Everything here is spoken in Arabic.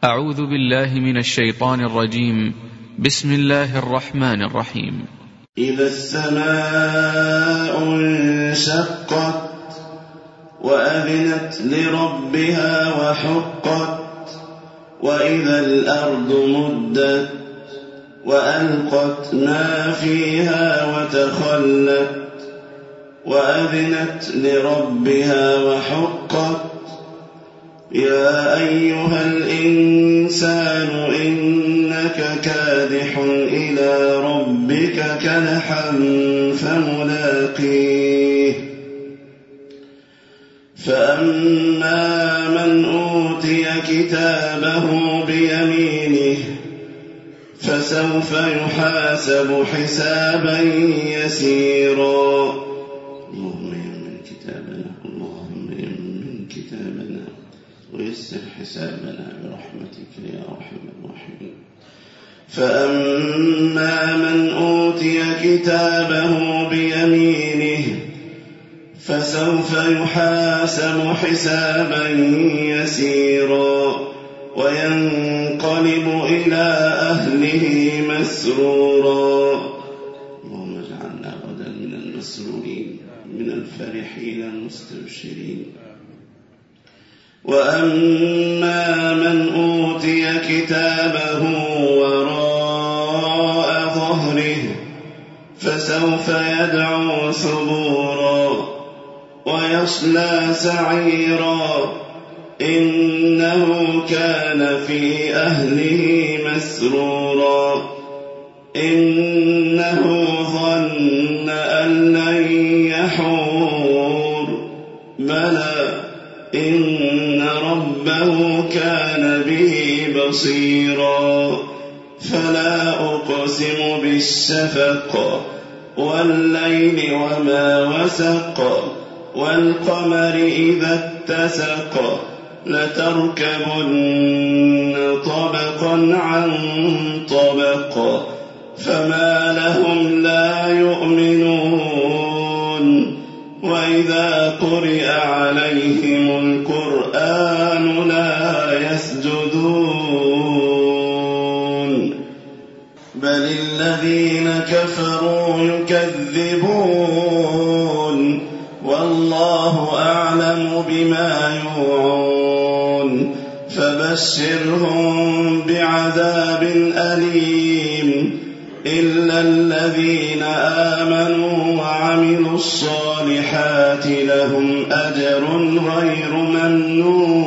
أعوذ بالله من الشيطان الرجيم. بسم الله الرحمن الرحيم. إذا السماء انشقت وأذنت لربها وحقت وإذا الأرض مدت وألقت ما فيها وتخلت وأذنت لربها وحقت يا أيها الإنسان إنك كادح إلى ربك كدحا فملاقيه فأما من أوتي كتابه بيمينه فسوف يحاسب حسابا يسيرا. اللهم يمن كتابنا ويسر حسابنا برحمتك يا أرحم الراحمين. فأما من أوتي كتابه بيمينه فسوف يحاسب حسابا يسيرا وينقلب إلى أهله مسرورا. اللهم اجعلنا غدا من المسرورين من الفرحين المستبشرين. وأما من أوتي كتابه وراء ظهره فسوف يدعو ثبورا ويصلى سعيرا إنه كان في أهله مسرورا إنه ظن أن لن يحور بلى إن ربه كان به بصيرا. فلا أقسم بالشفق والليل وما وسق والقمر إذا اتسق لتركبن طبقا عن طبق فما لهم لا يؤمنون وإذا قرئ عليهم القرآن لا يسجدون بل الذين كفروا يكذبون والله أعلم بما يوعون فبشرهم بعذاب أليم إلا الذين آمنوا وعملوا الصالحات لهم أجر غير ممنون.